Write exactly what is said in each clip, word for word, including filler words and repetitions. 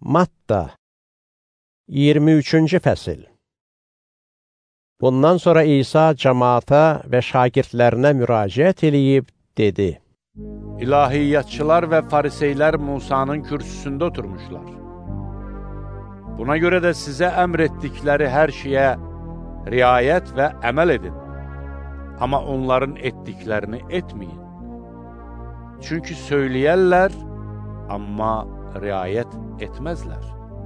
Matta iyirmi üçüncü fəsil. Bundan sonra İsa cəmaata və şagirdlərinə müraciət eləyib dedi: İlahiyyatçılar və fariseylər Musanın kürsüsündə oturmuşlar. Buna görə də sizə əmr etdikləri hər şeyə riayət və əməl edin. Amma onların etdiklərini etməyin. Çünki söyləyərlər, amma riayət etməzlər.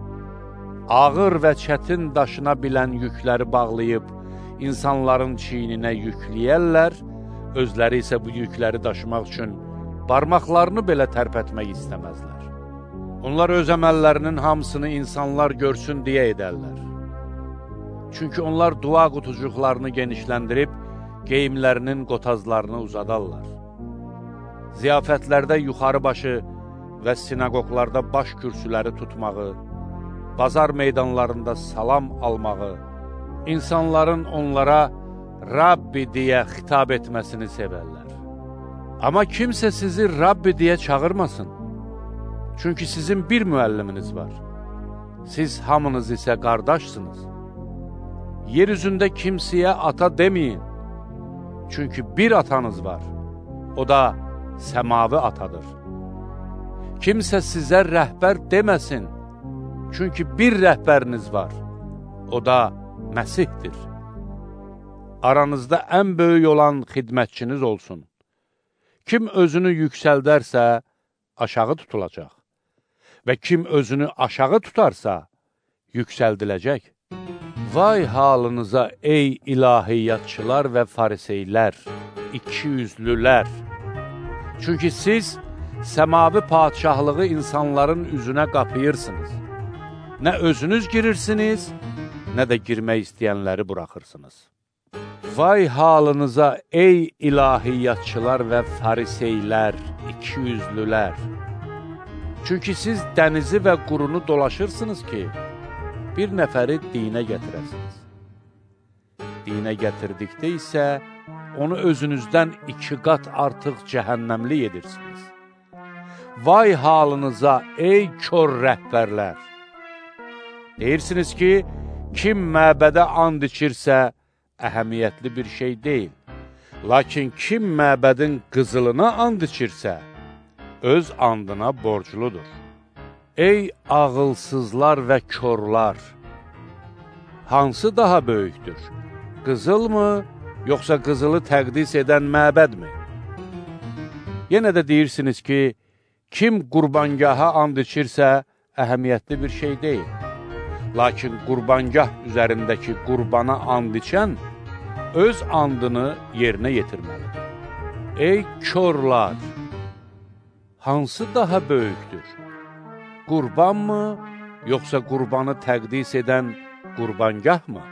Ağır və çətin daşına bilən yükləri bağlayıb, insanların çiyninə yükləyərlər, özləri isə bu yükləri daşımaq üçün barmaqlarını belə tərpətmək istəməzlər. Onlar öz əməllərinin hamısını insanlar görsün deyə edərlər. Çünki onlar dua qutucuqlarını genişləndirib, geyimlərinin qotazlarını uzadarlar. Ziyafətlərdə yuxarı başı və sinagoglarda baş kürsüləri tutmağı, bazar meydanlarında salam almağı, insanların onlara Rabbi deyə xitab etməsini sevərlər. Amma kimsə sizi Rabbi deyə çağırmasın. Çünki sizin bir müəlliminiz var. Siz hamınız isə qardaşsınız. Yer üzündə kimsəyə ata deməyin. Çünki bir atanız var. O da səmavi atadır. Kimsə sizə rəhbər deməsin. Çünki bir rəhbəriniz var. O da Məsihdir. Aranızda ən böyük olan xidmətçiniz olsun. Kim özünü yüksəldərsə, aşağı tutulacaq. Və kim özünü aşağı tutarsa, yüksəldiləcək. Vay halınıza ey ilahiyyatçılar və fariseylər, ikiyüzlülər! Çünki siz səmavi padişahlığı insanların üzünə qapıyırsınız. Nə özünüz girirsiniz, nə də girmək istəyənləri buraxırsınız. Vay halınıza ey ilahiyyatçılar və fariseylər, ikiyüzlülər! Çünki siz dənizi və qurunu dolaşırsınız ki, bir nəfəri dinə gətirəsiniz. Dinə gətirdikdə isə onu özünüzdən iki qat artıq cəhənnəmli edirsiniz. Vay halınıza ey kör rəhbərlər! Deyirsiniz ki, kim məbədə and içirsə, əhəmiyyətli bir şey deyil. Lakin kim məbədin qızılına and içirsə, öz andına borcludur. Ey ağılsızlar və körlar! Hansı daha böyükdür? Qızıl mı, yoxsa qızılı təqdis edən məbədmi? Yenə də deyirsiniz ki, kim qurbangaha and içirsə, əhəmiyyətli bir şey deyil. Lakin qurbangah üzərindəki qurbana and içən, öz andını yerinə yetirməlidir. Ey körlar! Hansı daha böyükdür? Qurban mı, yoxsa qurbanı təqdis edən qurbangah mı?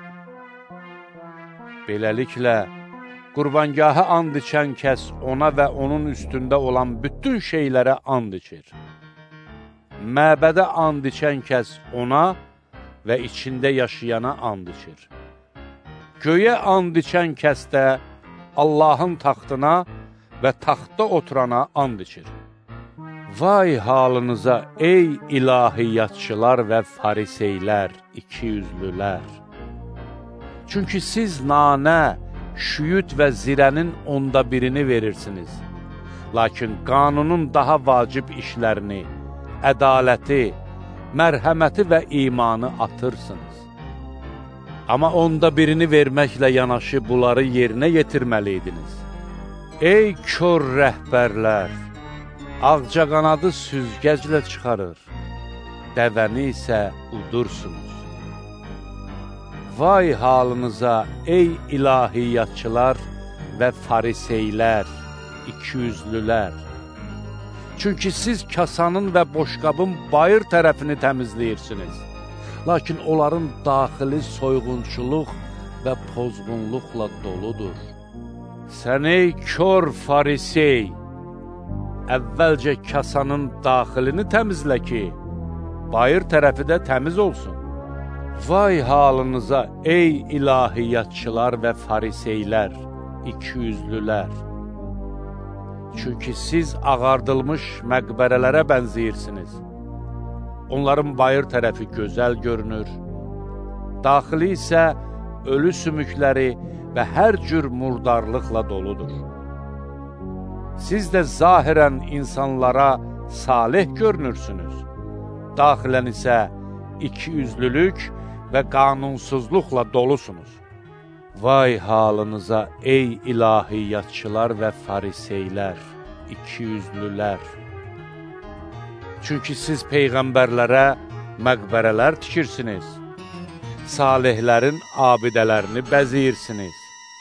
Beləliklə, qurbangaha and içən kəs ona və onun üstündə olan bütün şeylərə and içir. Məbədə and içən kəs ona və içində yaşayana and içir. Göyə and içən kəs də Allahın taxtına və taxtda oturana and içir. Vay halınıza ey ilahiyyatçılar və fariseylər, ikiyüzlülər! Çünki siz nanə, şüyüd və zirənin onda birini verirsiniz. Lakin qanunun daha vacib işlərini, ədaləti, mərhəməti və imanı atırsınız. Amma onda birini verməklə yanaşı bunları yerinə yetirməliydiniz. Ey kör rəhbərlər! Ağcaqanadı süzgəclə çıxarır, dəvəni isə udursunuz. Vay halınıza ey ilahiyyatçılar və fariseylər, ikiyüzlülər! Çünki siz kasanın və boşqabın bayır tərəfini təmizləyirsiniz. Lakin onların daxili soyğunçuluq və pozğunluqla doludur. Sən ey kör farisey! Əvvəlcə kasanın daxilini təmizlə ki, bayır tərəfi də təmiz olsun. Vay halınıza ey ilahiyyatçılar və fariseylər, ikiyüzlülər! Çünki siz ağardılmış məqbərələrə bənziyirsiniz. onların bayır tərəfi gözəl görünür, daxili isə ölü sümükləri və hər cür murdarlıqla doludur. Siz də zahirən insanlara salih görünürsünüz, daxilən isə ikiyüzlülük və qanunsuzluqla dolusunuz. Vay halınıza ey ilahiyyatçılar və fariseylər, ikiyüzlülər! Çünki siz peyğəmbərlərə məqbərələr tikirsiniz, salihlərin abidələrini bəziyirsiniz.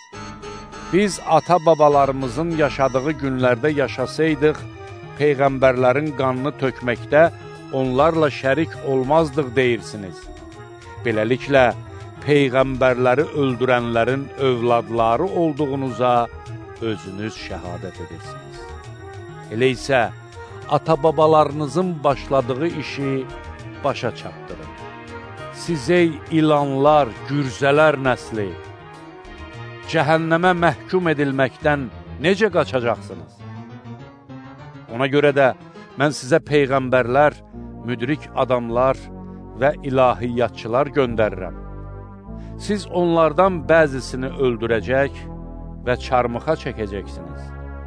Biz ata-babalarımızın yaşadığı günlərdə yaşasaydıq, peyğəmbərlərin qanını tökməkdə onlarla şərik olmazdıq deyirsiniz. Beləliklə, peyğəmbərləri öldürənlərin övladları olduğunuza özünüz şəhadət edirsiniz. Elə isə, ata-babalarınızın başladığı işi başa çatdırın. Siz ey ilanlar, gürzələr nəsli, cəhənnəmə məhkum edilməkdən necə qaçacaqsınız? Ona görə də mən sizə peyğəmbərlər, müdrik adamlar və ilahiyyatçılar göndərirəm. Siz onlardan bəzisini öldürəcək və çarmıxa çəkəcəksiniz.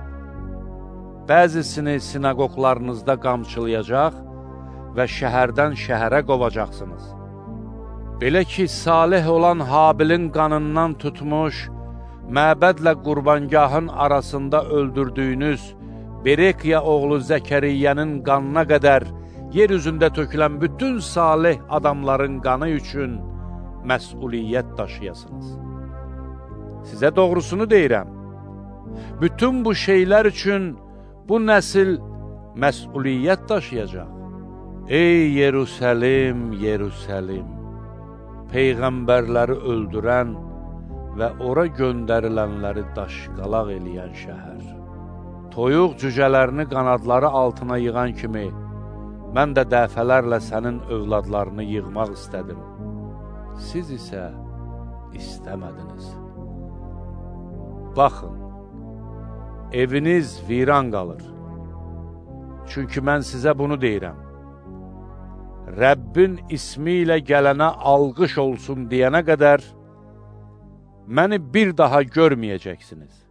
Bəzisini sinagoglarınızda qamçılayacaq və şəhərdən şəhərə qovacaqsınız. Belə ki, salih olan Habilin qanından tutmuş, məbədlə qurbangahın arasında öldürdüyünüz Berekiya oğlu Zəkəriyyənin qanına qədər yer üzündə tökülən bütün salih adamların qanı üçün məsuliyyət daşıyasınız. Sizə doğrusunu deyirəm, bütün bu şeylər üçün bu nəsil məsuliyyət daşıyacaq. Ey Yerusəlim, Yerusəlim, peyğəmbərləri öldürən və ora göndərilənləri daşqalaq eləyən şəhər. Toyuq cücələrini qanadları altına yığan kimi, mən də dəfələrlə sənin övladlarını yığmaq istədim. Siz isə istəmədiniz. Baxın, eviniz viran qalır. Çünki mən sizə bunu deyirəm. Rəbbin ismi ilə gələnə alqış olsun deyənə qədər məni bir daha görməyəcəksiniz.